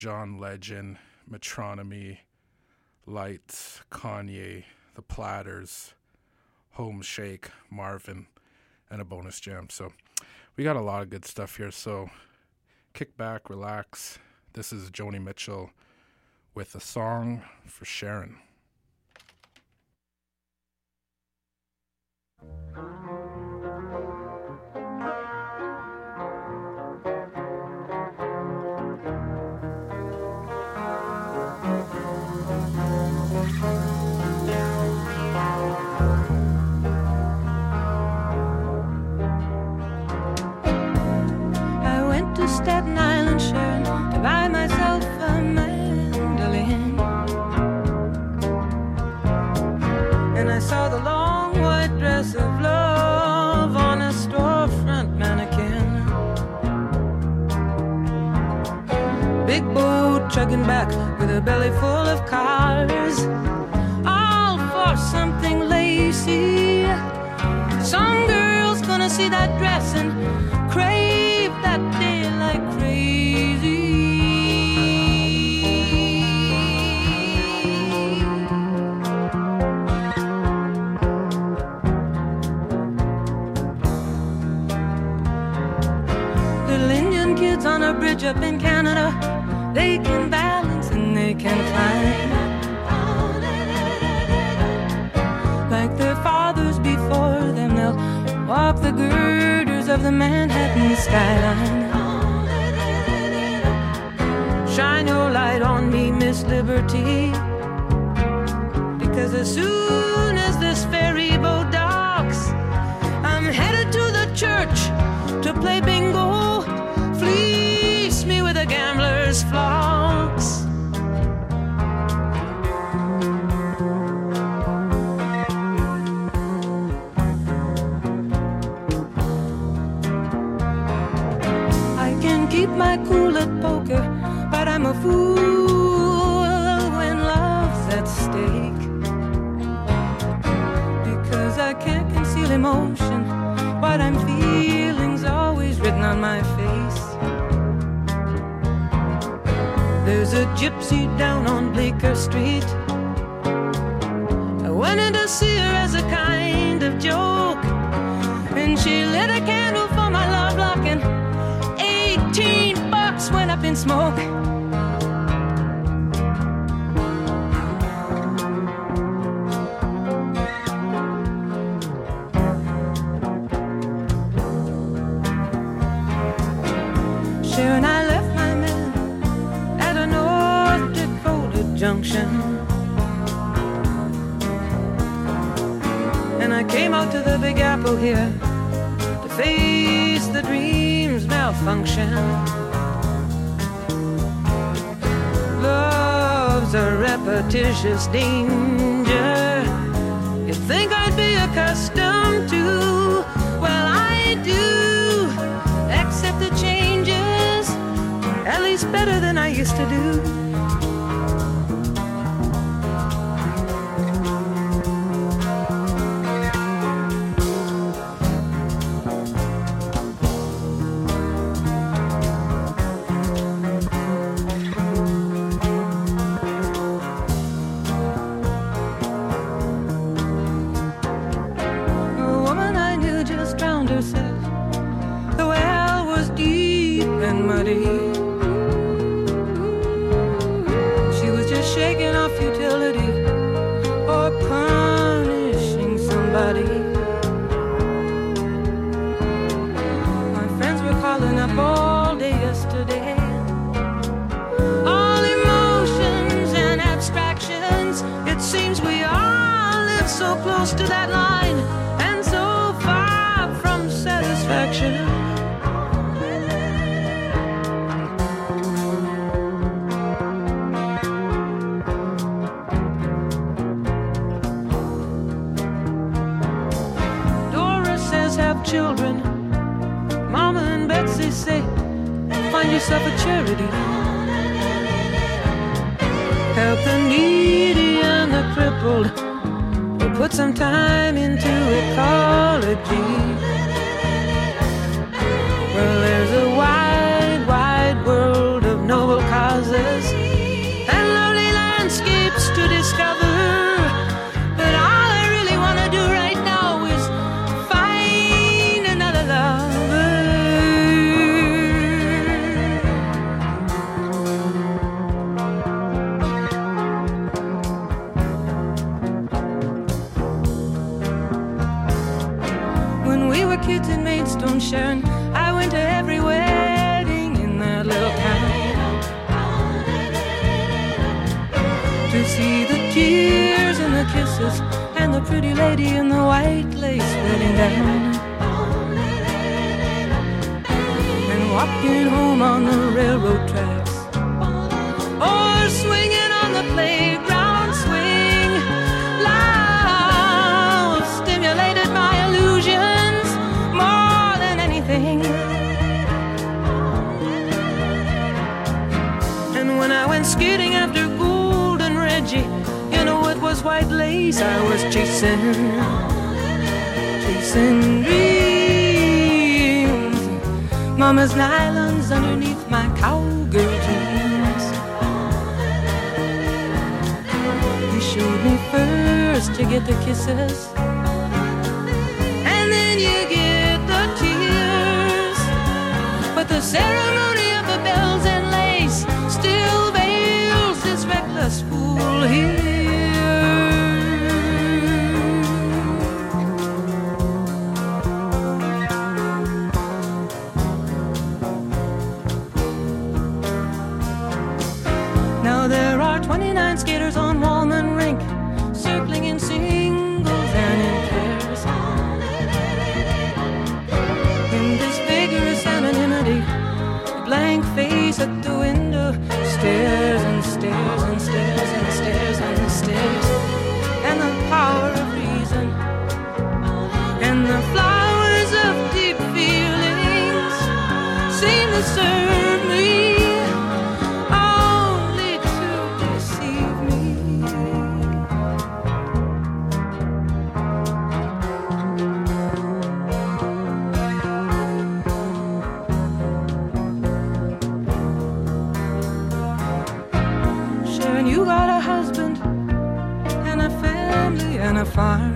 John Legend, Metronomy, Lights, Kanye, The Platters, Home Shake, Marvin, and a bonus jam. So we got a lot of good stuff here. So kick back, relax. This is Joni Mitchell with a song for Sharon. Staten Island, Sharon, to buy myself a mandolin. And I saw the long white dress of love on a storefront mannequin. Big boat chugging back with a belly full of cars, all for something lacy. Some girl's gonna see that dress and crave that day like crazy. Little Indian kids on a bridge up in Canada, they can balance and they can climb like their fathers before them. They'll walk the girders of the Manhattan skyline. Shine your light on me, Miss Liberty, because as soon as this ferry boat docks, I'm headed to the church to play bingo. Fleece me with a gambler's flocks. Keep my cool at poker, but I'm a fool when love's at stake, because I can't conceal emotion. What I'm feeling's always written on my face. There's a gypsy down on Bleecker Street. I went in to see her as a kind of joke, and she lit a candle for my love lock, and $18 went up in smoke. Sharon, I left my man at a North Dakota junction, and I came out to the Big Apple here to face the dream's malfunction. Love's a repetitious danger. You think I'd be accustomed to? Well, I do accept the changes, at least better than I used to do. The well was deep and muddy. She was just shaking off futility or punishing somebody. My friends were calling up all day yesterday. All emotions and abstractions. It seems we all live so close to that line and so far from satisfaction. Dora says have children. Mama and Betsy say find yourself a charity. Help the needy and the crippled, or put some time into ecology. Well, there's a wide, wide world of noble causes flowers and lovely landscapes to discover. But all I really want to do right now is find another lover. When we were kids in Maidstone, Sharon, I went to every wedding in that little town to see the tears and the kisses and the pretty lady in the white lace letting down. And walking home on the railroad tracks, or swinging on the playground swing. Love stimulated my illusions more than anything. And when I went skating after Golden Reggie, you know it was white lace I was chasing dreams. Mama's nylons underneath my cowgirl jeans. He showed me first to get the kisses, and then you get the tears. But the ceremony of the bells and lace still veils this reckless fool here. Now there are 29 skaters on Wallman Rink, circling in singles and in pairs. In this vigorous anonymity, the blank face at the window stares and stares and stares and stares and stares. And the power of reason and the flowers of deep feelings seem to serve me only to deceive me. Sharon, you got a husband and a family and a farm.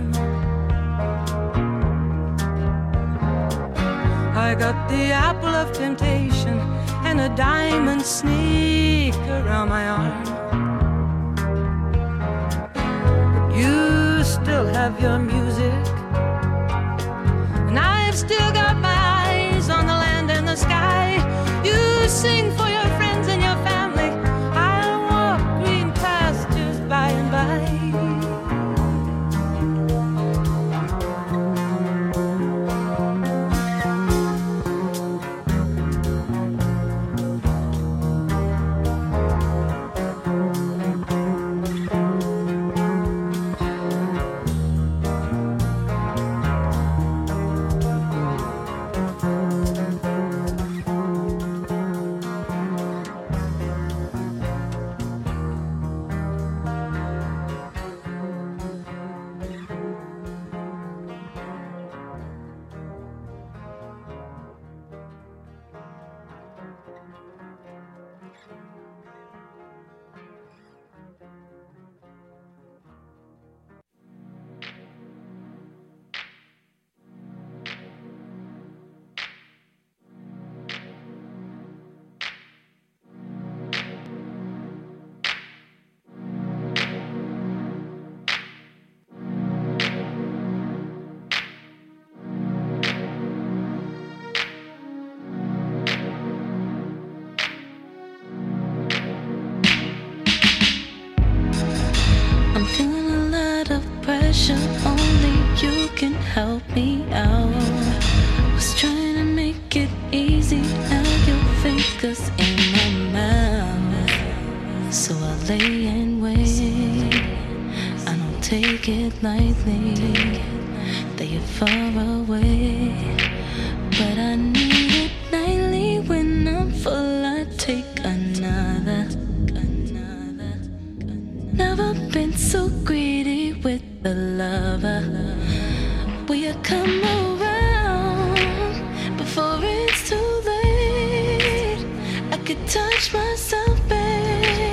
I got the apple of temptation and a diamond snake around my arm. But you still have your music, and I've still got my eyes on the land and the sky. You sing for your friends and your family. I'll walk green pastures by and by. Only you can help me out. Was trying to make it easy, now your fingers in my mouth. So I lay and wait. I don't take it lightly that you're far away, but I need it nightly. When I'm full, I take another. Never been so greedy with the lover. Will you come around before it's too late? I could touch myself, babe.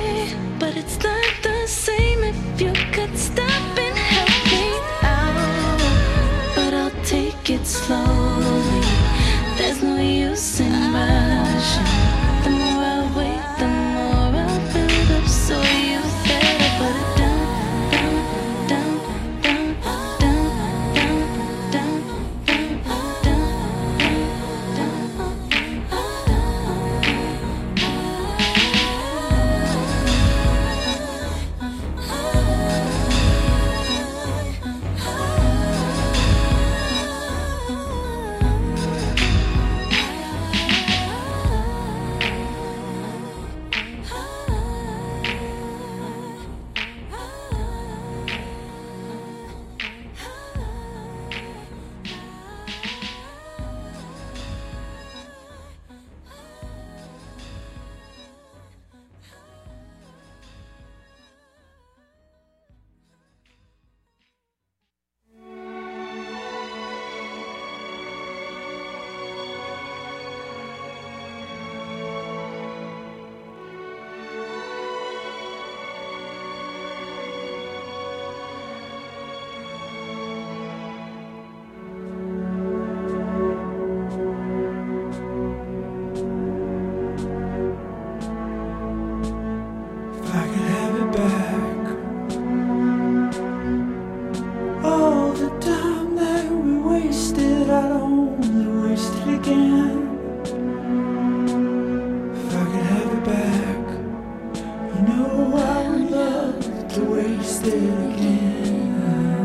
know I would love to waste it again.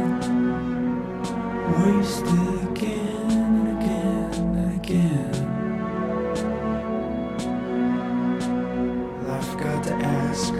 Waste it again and again and again. I forgot to ask.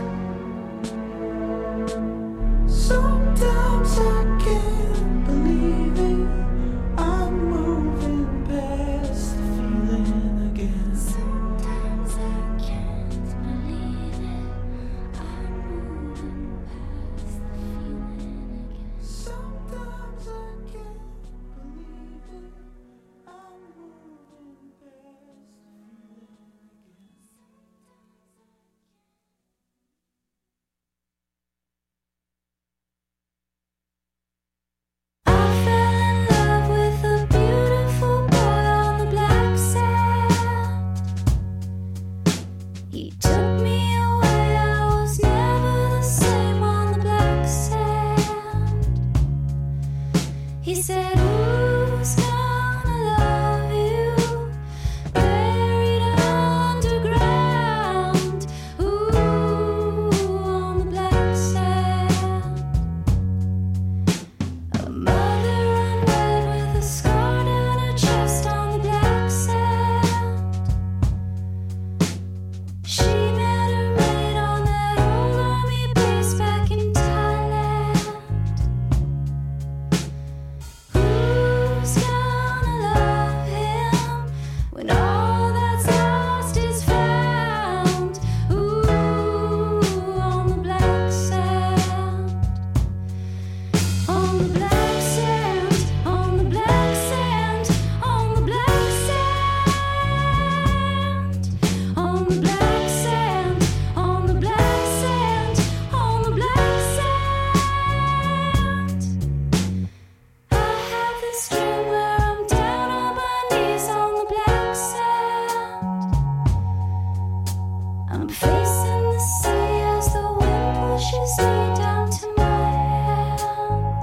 Sometimes I can't believe it. I'm moving past the feeling again. Sometimes I can't believe it. I'm moving past the feeling again. Sometimes I can't believe it. I'm moving past the feeling again. I fell in love with a beautiful boy on the black sand. He took me away, I was never the same on the black sand. He said, who's gonna love you? Buried underground. Ooh, on the black sand. A mother unwed with a scar down her chest on the black sand. She met her mate on that old army base back in Thailand. Who's gonna love him when all that's lost is found? Ooh, on the black sand. On the black sand, on the black sand, on the black sand, on the black sand, on the black sand, on the black sand. I have this dream where I'm down on my knees on the black sand. I'm facing the sea as the wind pushes me down to my hands.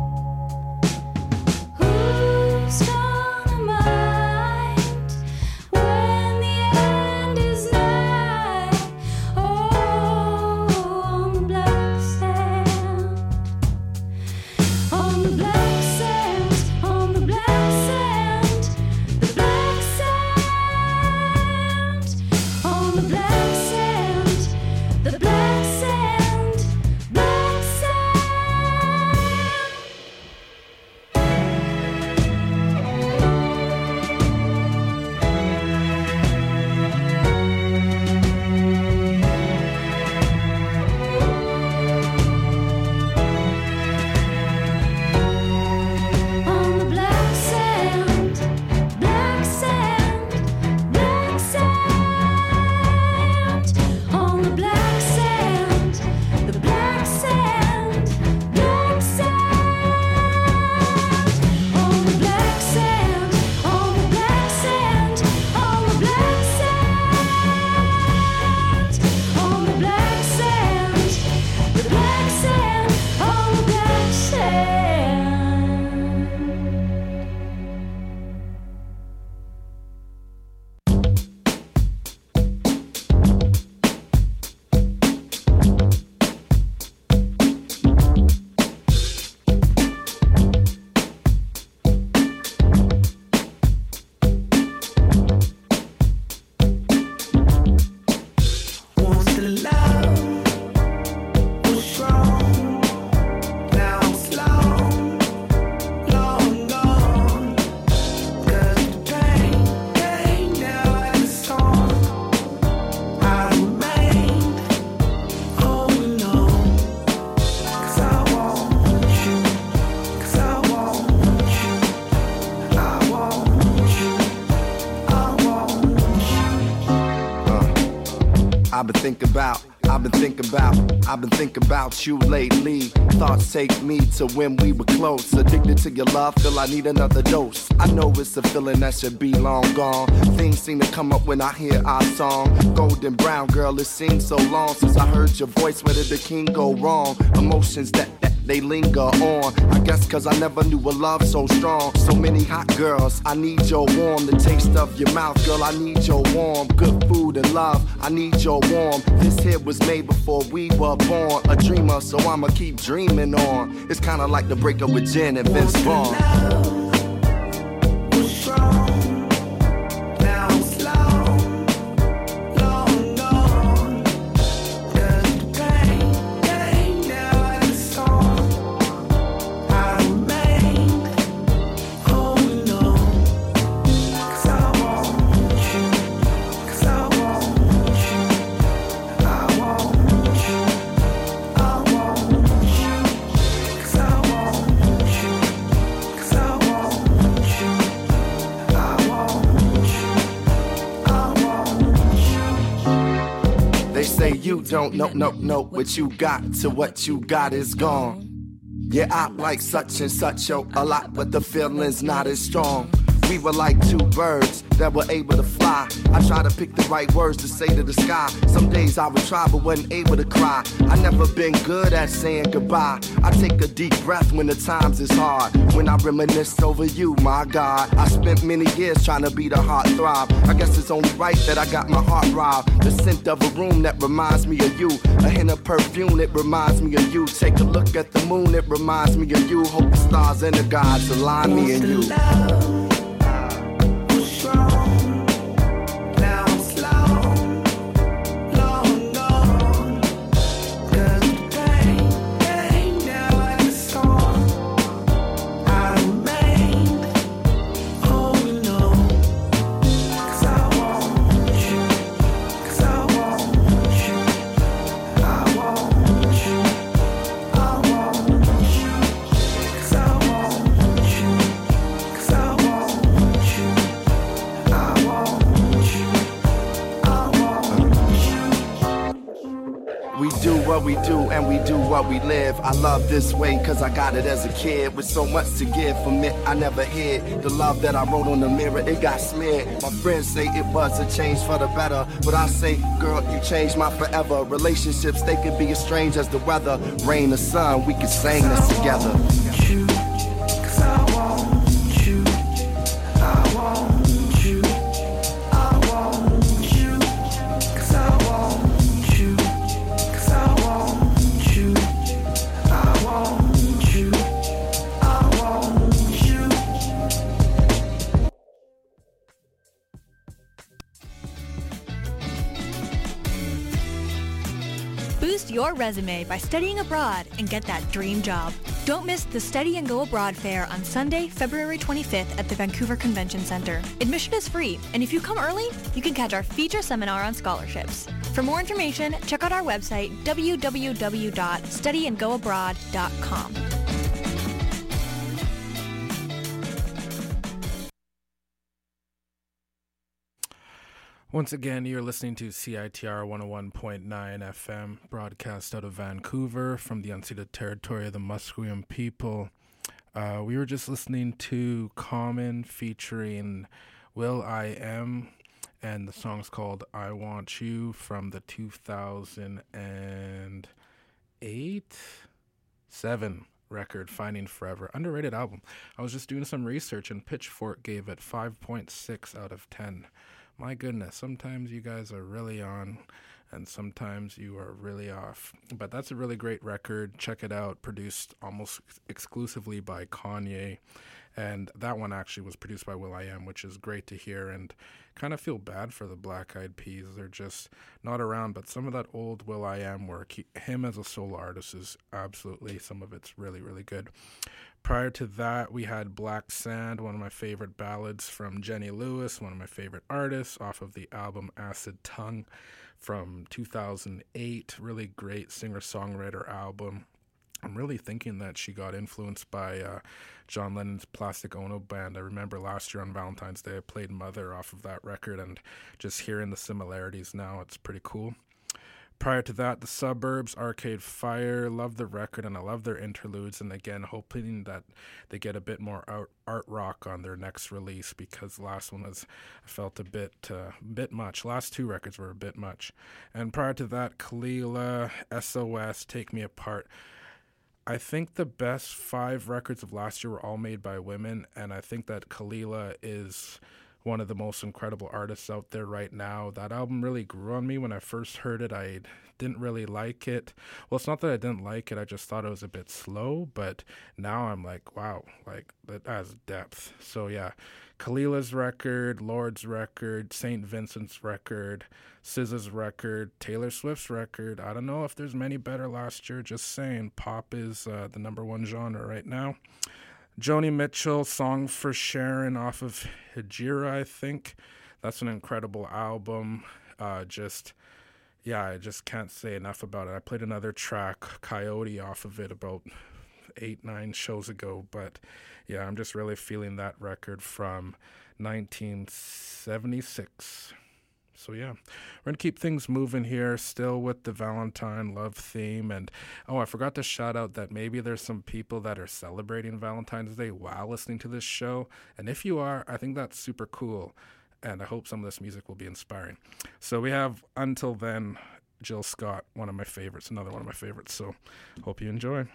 Who's gonna mind when the end is nigh? Oh, on the black sand. On the black sand, on the black sand, the black sand. On the black sand, the black sand, black sand. On the black sand, black sand, black sand. On the black sand, the black sand, black sand. On the black sand, on the black sand, on the black sand. On the black sand, the black sand, on the black sand. Once the love was strong, now it's long, long gone. 'Cause the pain now has gone. I remained holding on. 'Cause I want you, 'cause I want you, I want you, I want you. I've been thinking about you lately. Thoughts take me to when we were close. Addicted to your love, feel I need another dose. I know it's a feeling that should be long gone. Things seem to come up when I hear our song. Golden brown girl, it seems so long since I heard your voice. Where did the king go wrong? Emotions that they linger on. I guess cause I never knew a love so strong. So many hot girls, I need your warm. The taste of your mouth, girl, I need your warm. Good food and love, I need your warm. This hit was made before we were born. A dreamer, so I'ma keep dreaming on. It's kinda like the breakup with Jen and Vince Vaughn. You don't know what you got till what you got is gone. Yeah, I like such and such, yo, a lot, but the feeling's not as strong. We were like two birds that were able to fly. I try to pick the right words to say to the sky. Some days I would try but wasn't able to cry. I never been good at saying goodbye. I take a deep breath when the times is hard. When I reminisce over you, my God. I spent many years trying to be the heart throb. I guess it's only right that I got my heart robbed. The scent of a room that reminds me of you. A hint of perfume, it reminds me of you. Take a look at the moon, it reminds me of you. Hope the stars and the gods align me and you. We do and we do what we live. I love this way cause I got it as a kid. With so much to give from it I never hid. The love that I wrote on the mirror, it got smeared. My friends say it was a change for the better, but I say, girl, you changed my forever. Relationships, they can be as strange as the weather. Rain or sun, we can sing this together. Cause I want you, I want you, I want you, cause I want you. Boost your resume by studying abroad and get that dream job. Don't miss the Study and Go Abroad Fair on Sunday, February 25th at the Vancouver Convention Center. Admission is free, and if you come early, you can catch our feature seminar on scholarships. For more information, check out our website, www.studyandgoabroad.com. Once again, you're listening to CITR 101.9 FM, broadcast out of Vancouver from the unceded territory of the Musqueam people. We were just listening to Common featuring will.i.am, and the song's called I Want You from the 2008-7 record Finding Forever. Underrated album. I was just doing some research and Pitchfork gave it 5.6 out of 10. My goodness, sometimes you guys are really on and sometimes you are really off. But that's a really great record. Check it out. Produced almost exclusively by Kanye. And that one actually was produced by will.i.am, which is great to hear. And kind of feel bad for the Black Eyed Peas. They're just not around. But some of that old will.i.am work, him as a solo artist is absolutely, some of it's really, really good. Prior to that, we had Black Sand, one of my favorite ballads from Jenny Lewis, one of my favorite artists, off of the album Acid Tongue from 2008. Really great singer-songwriter album. I'm really thinking that she got influenced by John Lennon's Plastic Ono Band. I remember last year on Valentine's Day, I played Mother off of that record, and just hearing the similarities now, it's pretty cool. Prior to that, The Suburbs, Arcade Fire. Love the record, and I love their interludes. And again, hoping that they get a bit more art rock on their next release, because the last one was, I felt a bit much. Last two records were a bit much. And prior to that, Kalila, SOS, Take Me Apart. I think the best 5 records of last year were all made by women, and I think that Kalila is one of the most incredible artists out there right now. That album really grew on me. When I first heard it, I didn't really like it. Well, it's not that I didn't like it, I just thought it was a bit slow, but now I'm like, wow, like that has depth. So yeah, Kalila's record, Lord's record, St. Vincent's record, SZA's record, Taylor Swift's record. I don't know if there's many better last year, just saying. Pop is the number one genre right now. Joni Mitchell, Song for Sharon off of Hijira, I think. That's an incredible album. I just can't say enough about it. I played another track, Coyote, off of it about 8-9 shows ago. But yeah, I'm just really feeling that record from 1976. So yeah, we're going to keep things moving here, still with the Valentine love theme. And I forgot to shout out that maybe there's some people that are celebrating Valentine's Day while listening to this show. And if you are, I think that's super cool. And I hope some of this music will be inspiring. So we have Until Then, Jill Scott, one of my favorites, another one of my favorites. So hope you enjoy.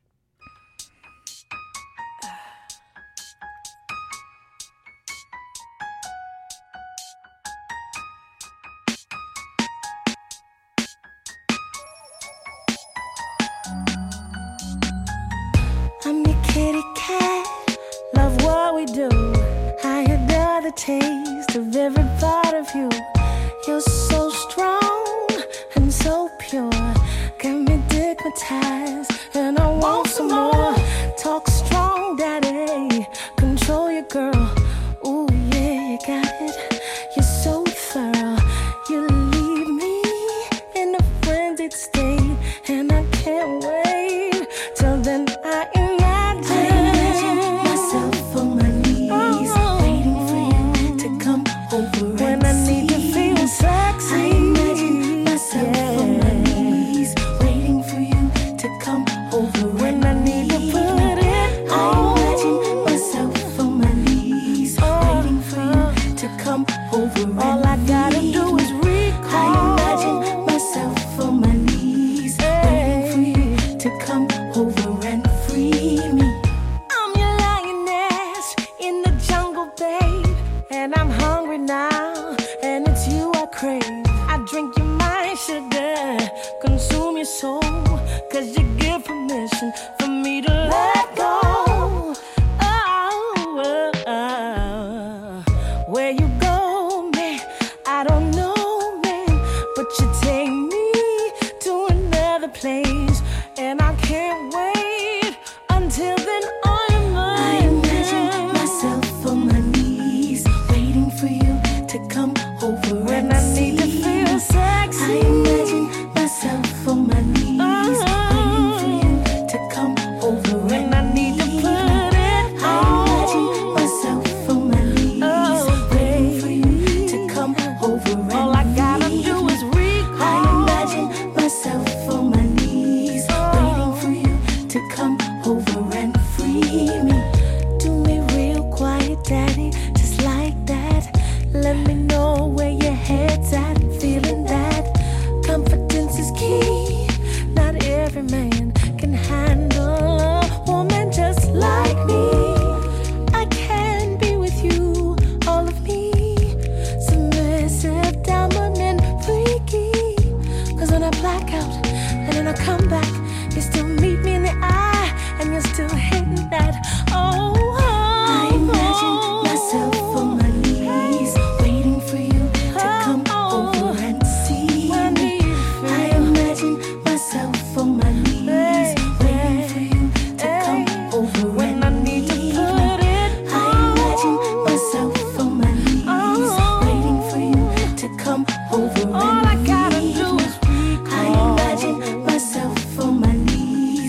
I'm your kitty cat, love what we do. I adore the taste of every part of you. You're so strong and so pure, got me digmatized, and I want some more. Talk strong, daddy, control your girl. Ooh yeah, you got it. You're so thorough. You leave me in a frenzied state, and I can't wait till then. I imagine myself on my knees, waiting for you to come over when I need to feel sexy. I imagine myself on my knees, waiting for you to come over when I need to put it on. I imagine myself on my knees, waiting for you to come over. All I gotta do is recall. I imagine myself on my knees, waiting for you to come over and free me. I'm your lioness in the jungle, babe, and I'm hungry now, and it's you I crave. I drink your mind, sugar, consume your soul, 'cause you give permission for me to let go. Where you go, man, I don't know, man, but you take me to another place, and I can't wait until then. I imagine myself on my knees, waiting for you to come over when I need to feel sexy. I imagine myself on my knees, waiting for you to come over when I need to put it on. I imagine myself on my knees, waiting for you to come over. All I gotta do is recall. I imagine myself on my knees, waiting for you to come over and free me. Do me real quiet, daddy, just like that. Let me know where your head's at, feeling that. Confidence is key. Not every man can handle a woman just like me. I can be with you, all of me, submissive, dominant, freaky. 'Cause when I black out and then I come back, you still meet me in the eye, and you're still hitting that. I imagine myself on my knees, waiting for you to come over and see me. I imagine myself on my knees, waiting for you to come over when I need to put it on. I imagine myself on my knees, waiting for you to come over. All I gotta do is recall. I imagine myself on my knees,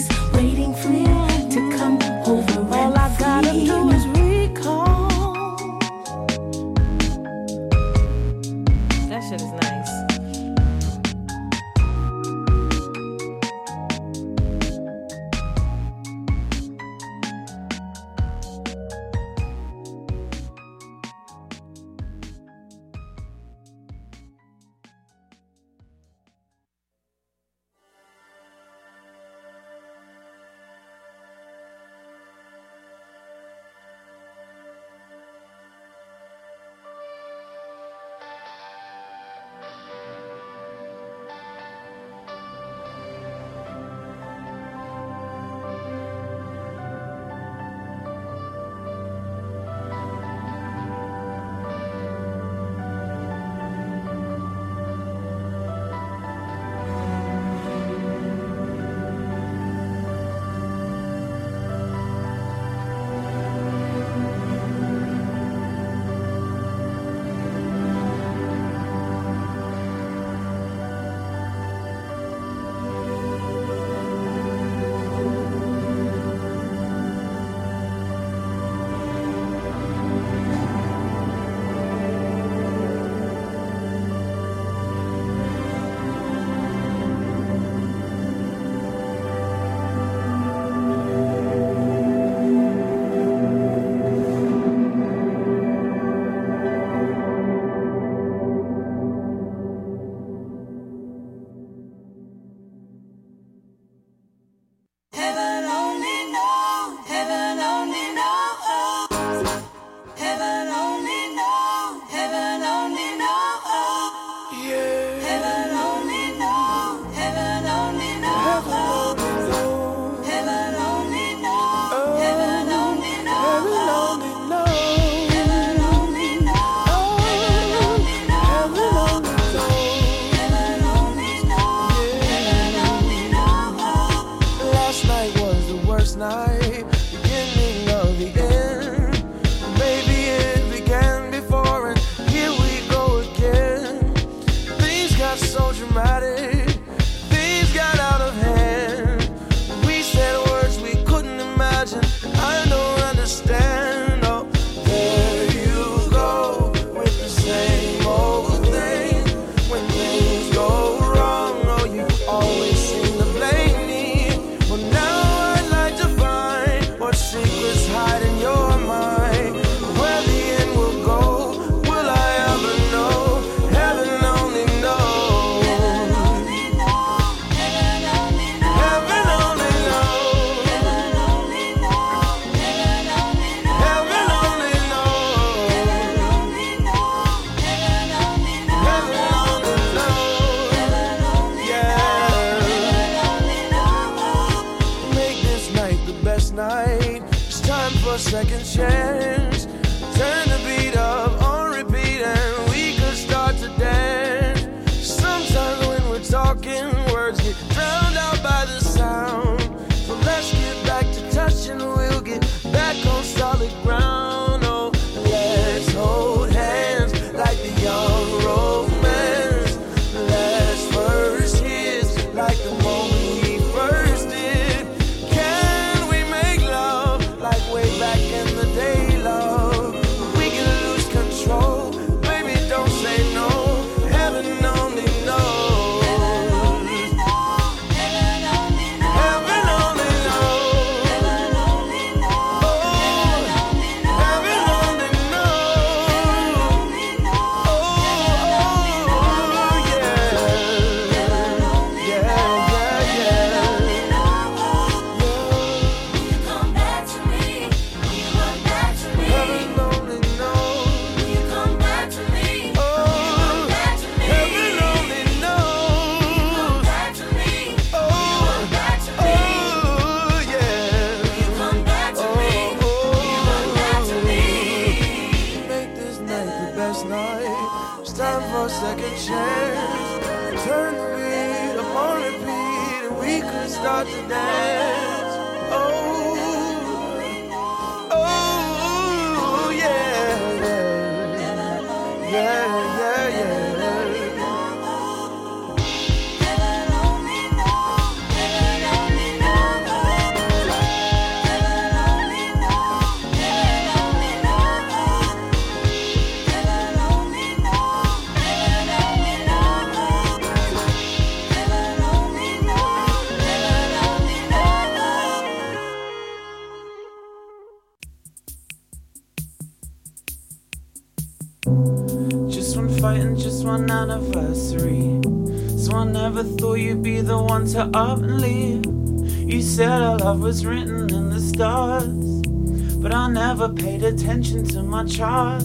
a second chance. Turn the beat up on repeat and we could start to dance. Sometimes when we're talking, words get drowned out by the sound. So let's get back to touching, we'll get back on solid ground. Oh, let's hold hands like the young romance. Let's first kiss like the moment we first did. Can we make love like way back in the day, love? We can lose control, baby, don't say no. Heaven only knows. Heaven only knows. Heaven only knows. Heaven only knows. Heaven only knows. Oh, heaven only knows. Oh, yeah. Yeah, yeah, Will you come back to me? Will you come back to me? heaven only knows. Will you come back to me? Oh, Back to me. heaven only knows. Back to me. Oh, Back to me. oh, yeah. Come back to me. Come back to me. Make this night the best night. It's time for a second chance. Turn the beat up on repeat and we could start to dance. Oh, oh, yeah, yeah, yeah, yeah, yeah. Heaven only knows. Heaven only knows. Heaven only knows. Heaven only knows. Heaven only knows. Heaven only knows. Heaven only knows. Heaven only knows. Just one fight and just one anniversary. So I never thought you'd be the one to up and leave. You said our love was written in the stars, but I never paid attention to my charts.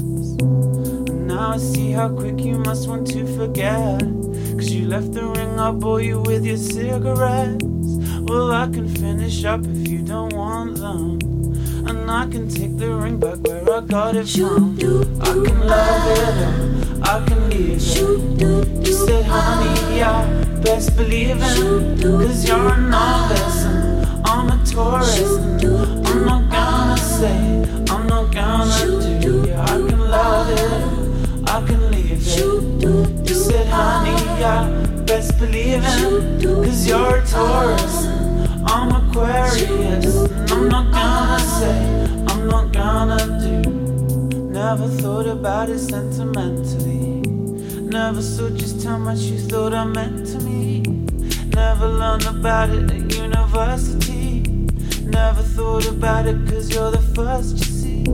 And now I see how quick you must want to forget. Cause you left the ring, I bore you with your cigarettes. Well, I can finish up if you don't want them, and I can take the ring back where I got it from. I can love it or I can leave it. You said, honey, yeah, best believe it. Cause you're a novice and I'm a tourist. And I'm not gonna say, I'm not gonna do. Yeah, I can love it, I can leave it. You said, honey, yeah, best believe it. Cause you're a tourist, I'm Aquarius. And I'm not gonna say, I'm not gonna do. Never thought about it sentimentally. Never saw just how much you thought I meant to me. Never learned about it at university. Never thought about it cause you're the first you see.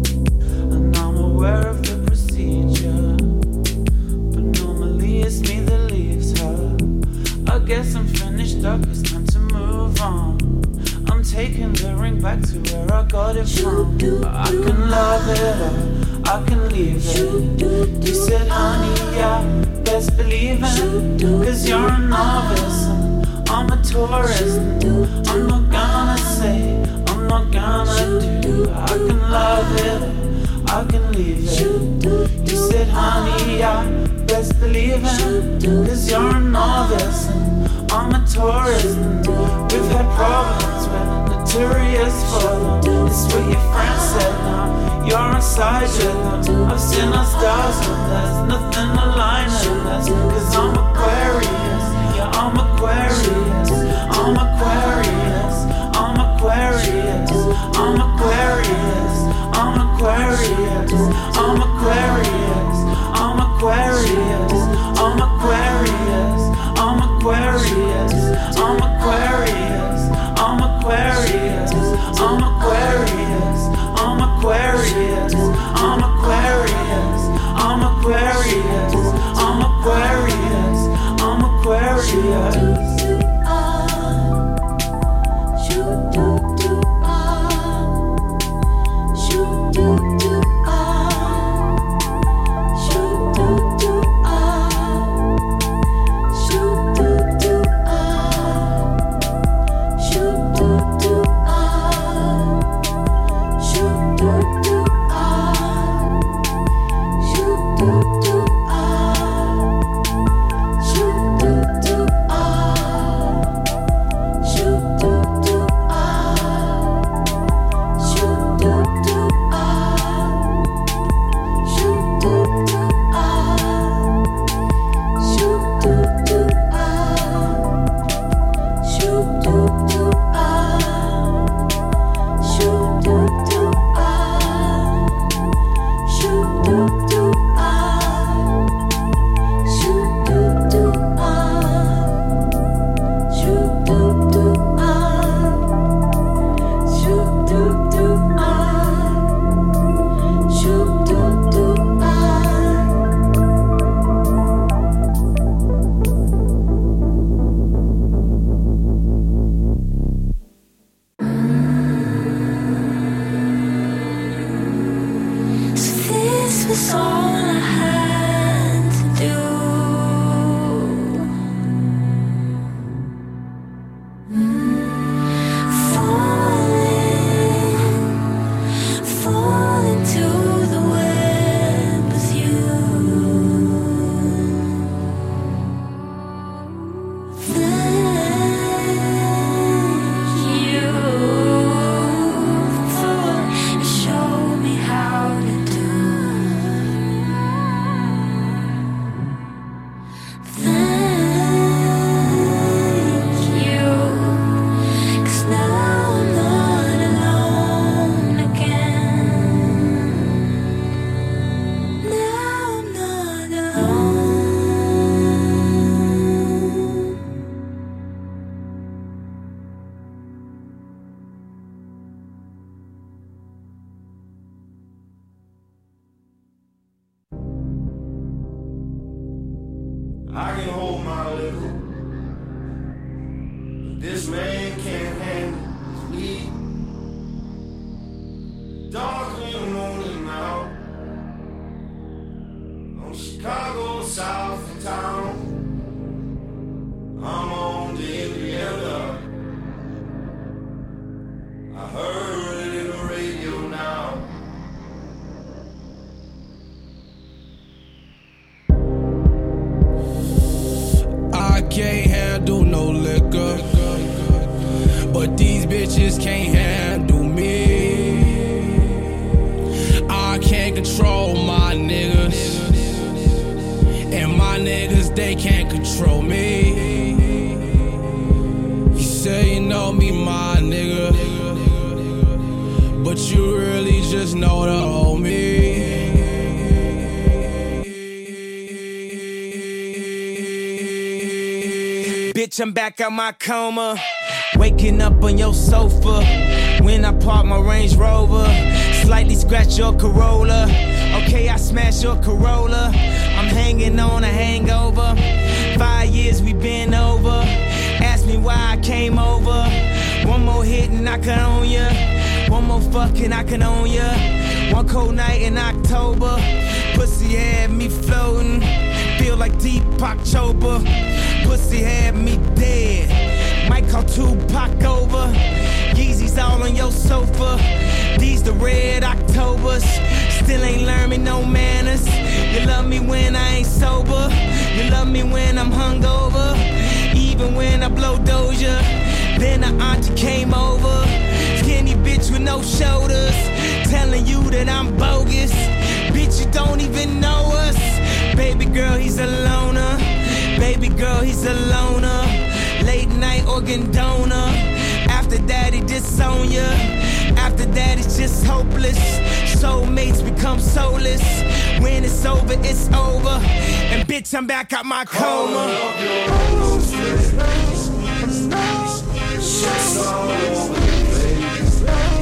And I'm aware of the procedure, but normally it's me that leaves her. I guess I'm finished up, it's time to move on. I'm taking the ring back to where I got it from. I can love it or I can leave it. You said, honey, yeah, best believe it. Cause you're a novice and I'm a tourist. And I'm not gonna say, I'm not gonna do. I can love it or I can leave it. You said, honey, yeah, best believe it. Cause you're a novice and I'm a tourist. And we've had problems, we're notorious for them. It's what your friends said now. You're inside with them. I've seen our stars and there's nothing aligning us. Cause I'm Aquarius, yeah, I'm Aquarius. I'm Aquarius, I'm Aquarius. I'm Aquarius, I'm Aquarius. I'm Aquarius, I'm Aquarius. I'm Aquarius, I'm Aquarius. I'm Aquarius, I'm Aquarius. I'm Aquarius, I'm Aquarius. I'm Aquarius, I'm Aquarius. I'm Aquarius, I'm Aquarius. This man can't handle his heat. Dark in the morning now. On Chicago, south of town. I'm on the Indiana. I heard it in the radio now. I can't handle no liquor, but these bitches can't handle me. I can't control my niggas, and my niggas, they can't control me. You say you know me, my nigga, but you really just know the old me. Bitch, I'm back out my coma, waking up on your sofa. When I park my Range Rover, slightly scratch your Corolla. Okay, I smash your Corolla. I'm hanging on a hangover. 5 years we been over. Ask me why I came over. One more hit and I can own ya. One more fucking I can own ya. One cold night in October, pussy had me floating. Feel like Deepak Chopra. Pussy had me dead. Might call Tupac over. Yeezys all on your sofa. These the red Octobers. Still ain't learned me no manners. You love me when I ain't sober. You love me when I'm hungover. Even when I blow Doja. Then the auntie came over. Skinny bitch with no shoulders. Telling you that I'm bogus. Bitch, you don't even know us. Baby girl, he's a loner. Baby girl, he's a loner. Late night organ donor. After that, he disown ya. After that, it's just hopeless. Soulmates become soulless. When it's over, it's over. And bitch, I'm back out my coma. Shit's all over the place.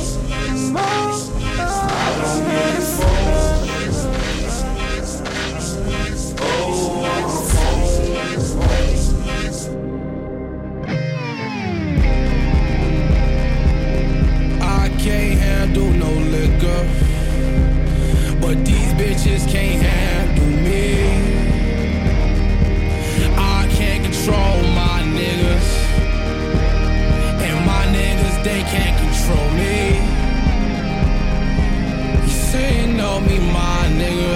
I don't get it phone. Oh, on the phone. I can't handle no liquor, but these bitches can't handle me. I can't control my niggas, and my niggas, they can't control me. You say you know me, my nigga,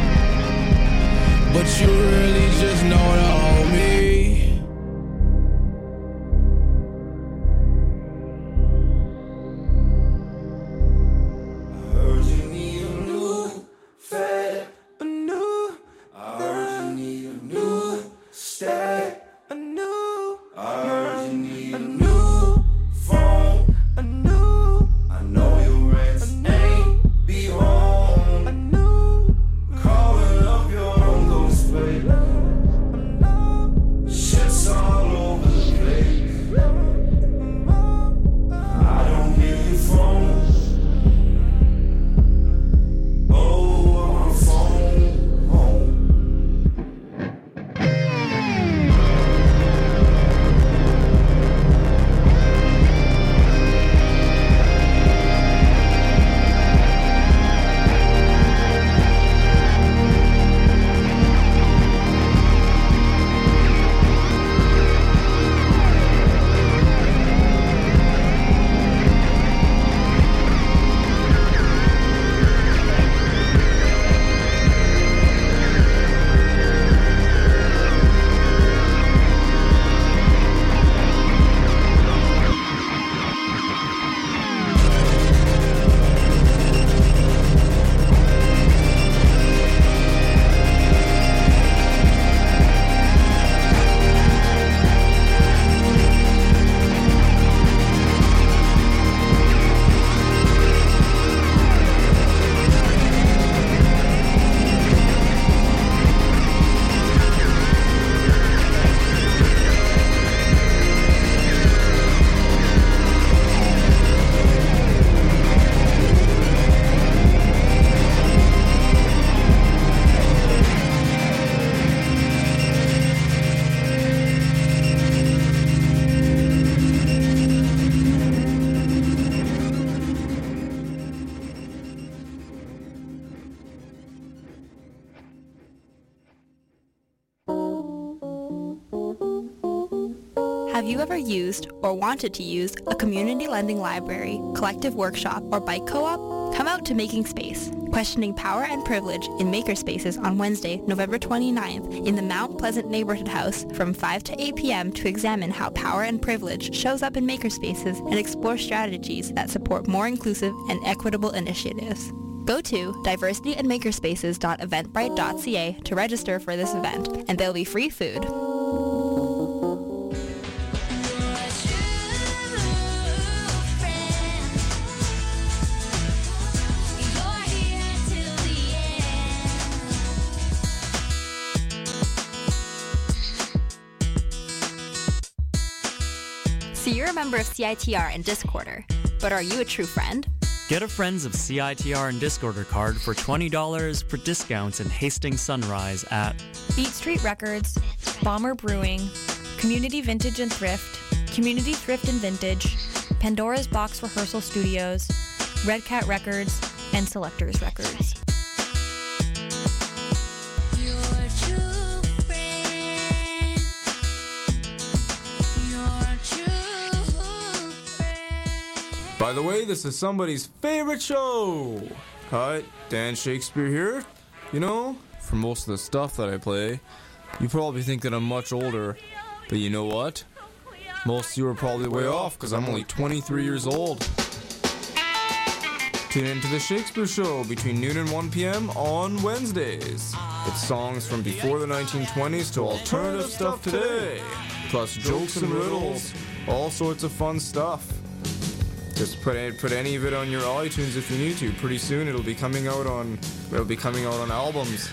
but you really just know the old me. you ever used or wanted to use a community lending library, collective workshop, or bike co-op? Come out to Making Space, questioning power and privilege in makerspaces on Wednesday, November 29th in the Mount Pleasant Neighborhood House from 5 to 8 p.m. to examine how power and privilege shows up in makerspaces and explore strategies that support more inclusive and equitable initiatives. Go to diversityandmakerspaces.eventbrite.ca to register for this event, and there'll be free food. So you're a member of CITR and Discorder, but are you a true friend? Get a Friends of CITR and Discorder card for $20 for discounts in Hastings Sunrise at Beat Street Records, Bomber Brewing, Community Vintage and Thrift, Community Thrift and Vintage, Pandora's Box Rehearsal Studios, Red Cat Records, and Selectors Records. By the way, this is somebody's favorite show. Hi, Dan Shakespeare here. You know, for most of the stuff that I play, you probably think that I'm much older. But you know what? Most of you are probably way off because I'm only 23 years old. Tune into the Shakespeare Show between noon and 1 p.m. on Wednesdays. It's songs from before the 1920s to alternative stuff today. Plus jokes and riddles. All sorts of fun stuff. Just put any of it on your iTunes if you need to. Pretty soon it'll be coming out on albums.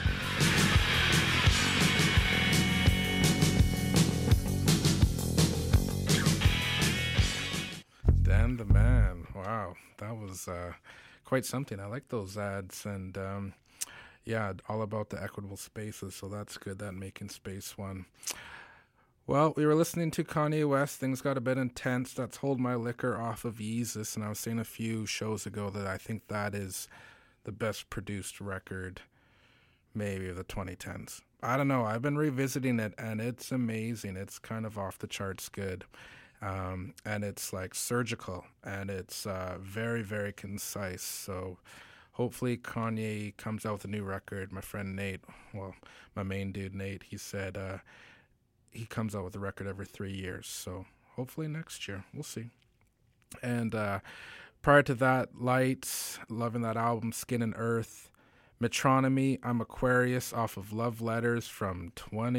Dan the Man. Wow, that was quite something. I like those ads, and yeah, all about the equitable spaces. So that's good. That Making Space one. Well, we were listening to Kanye West. Things got a bit intense. That's Hold My Liquor off of Yeezus. And I was saying a few shows ago that I think that is the best produced record maybe of the 2010s. I don't know. I've been revisiting it, and it's amazing. It's kind of off the charts good. And it's like surgical, and it's very, very concise. So hopefully Kanye comes out with a new record. My friend Nate, well, my main dude Nate, he said he comes out with a record every 3 years. So hopefully next year. We'll see. And prior to that, Lights, loving that album, Skin and Earth. Metronomy, I'm Aquarius off of Love Letters from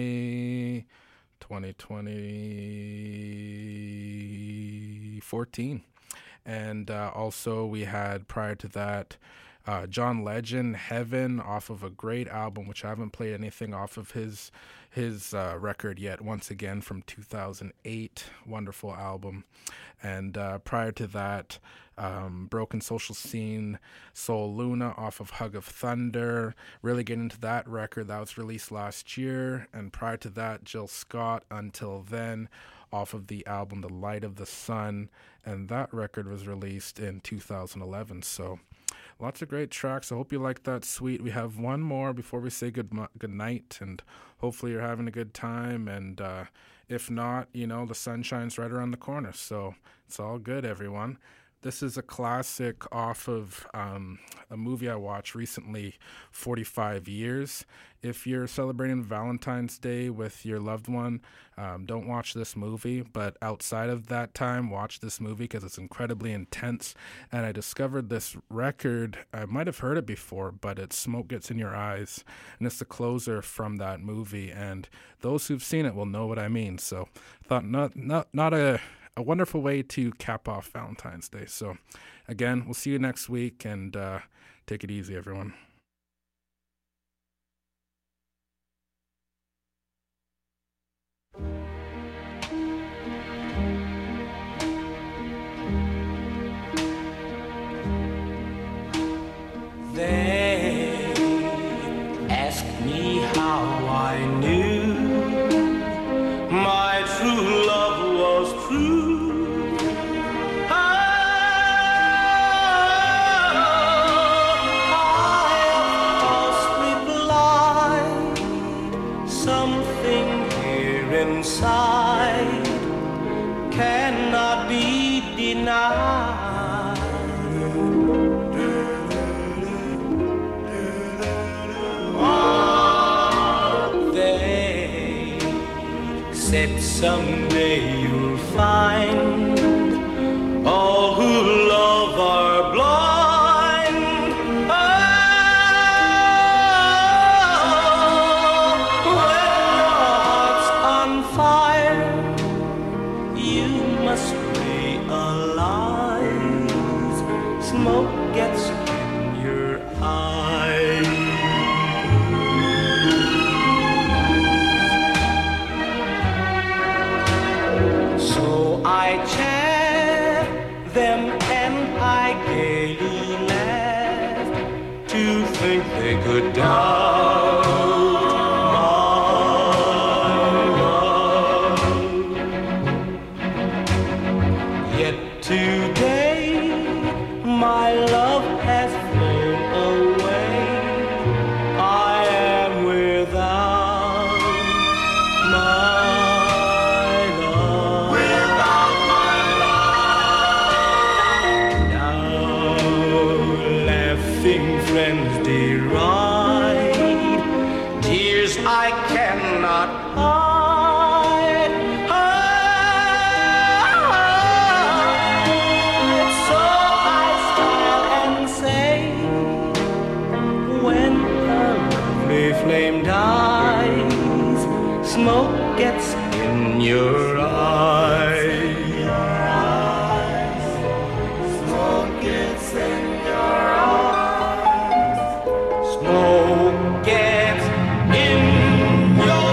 2014. And also we had prior to that John Legend, Heaven, off of a great album, which I haven't played anything off of his record yet, once again from 2008. Wonderful album. And prior to that, Broken Social Scene, Soul Luna off of Hug of Thunder. Really getting into that record. That was released last year. And prior to that, Jill Scott, Until Then, off of the album The Light of the Sun. And that record was released in 2011. So lots of great tracks. I hope you like that, sweet. We have one more before we say good night, and hopefully you're having a good time. And if not, you know, the sun shines right around the corner. So it's all good, everyone. This is a classic off of a movie I watched recently, 45 Years. If you're celebrating Valentine's Day with your loved one, don't watch this movie. But outside of that time, watch this movie because it's incredibly intense. And I discovered this record. I might have heard it before, but it's Smoke Gets in Your Eyes. And it's the closer from that movie. And those who've seen it will know what I mean. So I thought not a wonderful way to cap off Valentine's Day. So, again, we'll see you next week, and take it easy, everyone. They ask me how I knew my true love was true. I night. They said someday you'll find all who love are blind. Oh, when your heart's on fire, you must realize smoke gets in your eyes. So I chaff them and I gaily laughed to think they could doubt my love. Yet today my love has flown away. I am without my love. Without my love. Now laughing friends deride tears I cannot hide. So I smile and say, when a lovely flame dies, smoke gets in your eyes. Smoke gets in your eyes. Smoke gets in your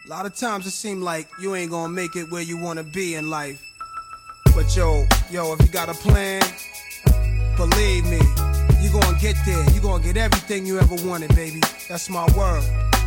A lot of times it seems like you ain't gonna make it where you wanna be in life. But yo, if you got a plan, believe me, you gonna get there. You gonna get everything you ever wanted, baby. That's my word.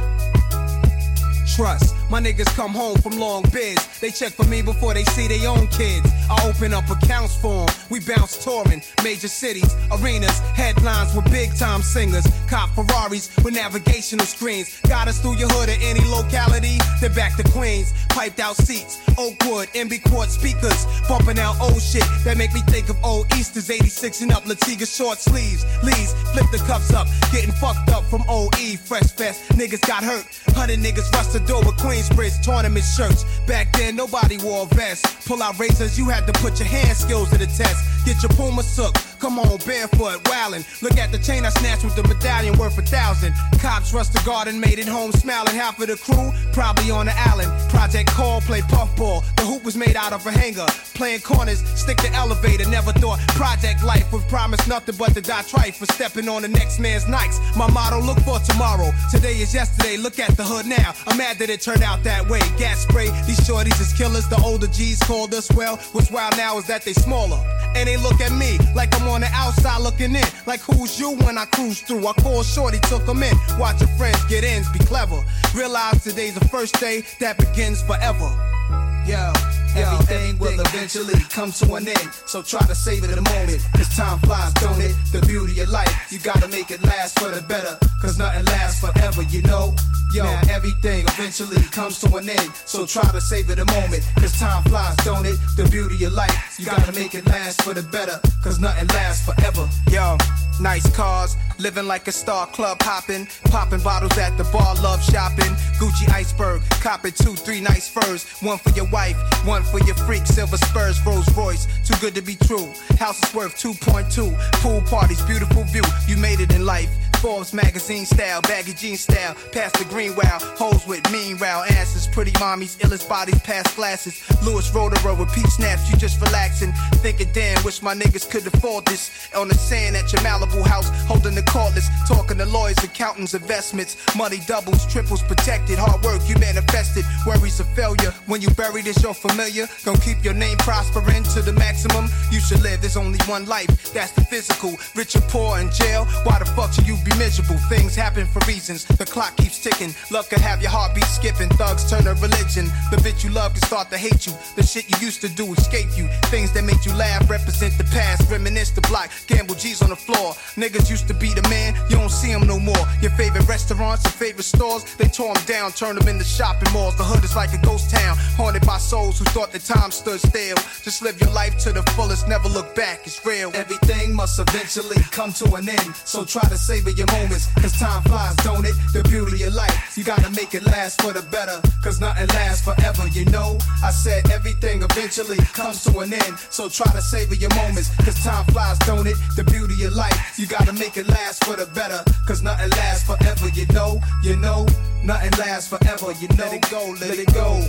Trust. My niggas come home from long bids. They check for me before they see their own kids. I open up accounts for them. We bounce touring, major cities, arenas, headlines with big time singers. Cop Ferraris with navigational screens. Got us through your hood at any locality. Then back to Queens. Piped out seats, Oakwood, MB Court speakers. Bumping out old shit that make me think of old Easters. 86 and up, Latiga short sleeves. Lees, flip the cuffs up. Getting fucked up from OE. Fresh Fest, niggas got hurt. 100 niggas rushed the door with Queensbridge tournament shirts. Back then, nobody wore vests. Pull out razors, you had to put your hand skills to the test. Get your Puma sook, come on, barefoot, wildin'. Look at the chain I snatched with the medallion worth 1,000. Cops rushed the garden, made it home smiling. Half of the crew, probably on the island. Project Call, play puffball. The hoop was made out of a hanger. Playing corners, stick the elevator. Never thought Project Life would promise nothing but to die trite for stepping on the next man's nights. My motto, look for tomorrow. Today is yesterday, look at the hood now. I'm mad that it turned out that way. Gas spray, these shorties is killers. The older G's called us well. What's wild now is that they smaller. And they look at me like I'm on the outside looking in. Like who's you when I cruise through? I call shorty, took them in. Watch your friends get ins, be clever. Realize today's the first day that begins forever. Yo, everything will eventually come to an end. So try to save it a moment. Cause time flies, don't it? The beauty of life, you gotta make it last for the better. Cause nothing lasts forever, you know? Yo, now everything eventually comes to an end. So try to save it a moment. Cause time flies, don't it? The beauty of life, you gotta make it last for the better. Cause nothing lasts forever. Yo, nice cars, living like a star, club hopping, popping bottles at the bar, love shopping. Gucci iceberg, copping 2-3 nice furs. One for your wife, one for your freak. Silver Spurs, Rolls Royce, too good to be true. House is worth 2.2. Pool parties, beautiful view. You made it in life. Forbes magazine style, baggy jean style, past the green wow, hoes with mean wow, asses, pretty mommies, illest bodies, past glasses. Lewis Roderer with peach snaps, you just relaxing, thinking damn, wish my niggas could afford this. On the sand at your Malibu house, holding the cordless, talking to lawyers, accountants, investments, money doubles, triples, protected, hard work you manifested, worries of failure. When you bury this, you're familiar, gon' keep your name prospering to the maximum. You should live, there's only one life, that's the physical. Rich or poor in jail, why the fuck should you be miserable? Things happen for reasons, the clock keeps ticking. Love can have your heartbeat skipping, thugs turn to religion. The bitch you love can start to hate you. The shit you used to do escape you. Things that make you laugh represent the past, reminisce the block, gamble G's on the floor. Niggas used to be the man, you don't see them no more. Your favorite restaurants, your favorite stores, they tore them down, turned them into shopping malls. The hood is like a ghost town, haunted by souls who thought the time stood still. Just live your life to the fullest, never look back, it's real. Everything must eventually come to an end, so try to savor your moments, cause time flies, don't it? The beauty of life, you gotta make it last for the better, cause nothing lasts forever, you know? I said everything eventually comes to an end, so try to savor your moments, cause time flies, don't it? The beauty of life, you gotta make it last for the better, cause nothing lasts forever, you know? Nothing lasts forever, you know? Let it go, let it go.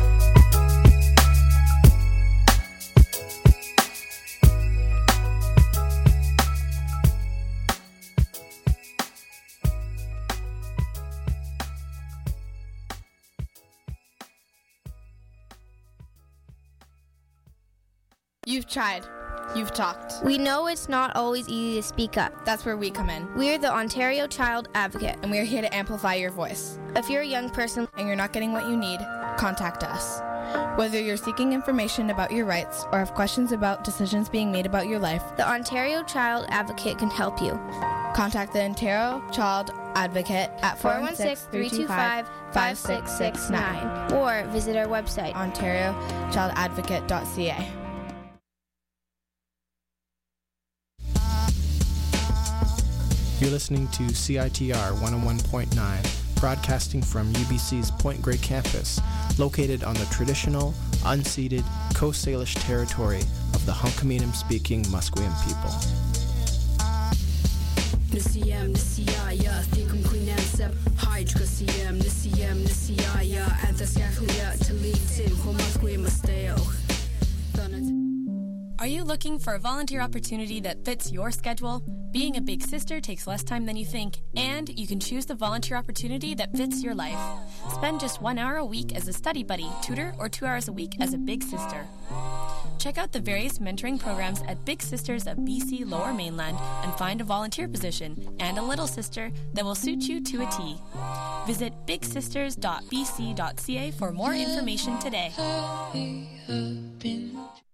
You've tried. You've talked. We know it's not always easy to speak up. That's where we come in. We're the Ontario Child Advocate, and we're here to amplify your voice. If you're a young person and you're not getting what you need, contact us. Whether you're seeking information about your rights or have questions about decisions being made about your life, the Ontario Child Advocate can help you. Contact the Ontario Child Advocate at 416-325-5669 or visit our website, ontariochildadvocate.ca. You're listening to CITR 101.9, broadcasting from UBC's Point Grey campus, located on the traditional, unceded Coast Salish territory of the Hunkaminam-speaking Musqueam people. Are you looking for a volunteer opportunity that fits your schedule? Being a big sister takes less time than you think, and you can choose the volunteer opportunity that fits your life. Spend just 1 hour a week as a study buddy, tutor, or 2 hours a week as a big sister. Check out the various mentoring programs at Big Sisters of BC Lower Mainland and find a volunteer position and a little sister that will suit you to a T. Visit bigsisters.bc.ca for more information today.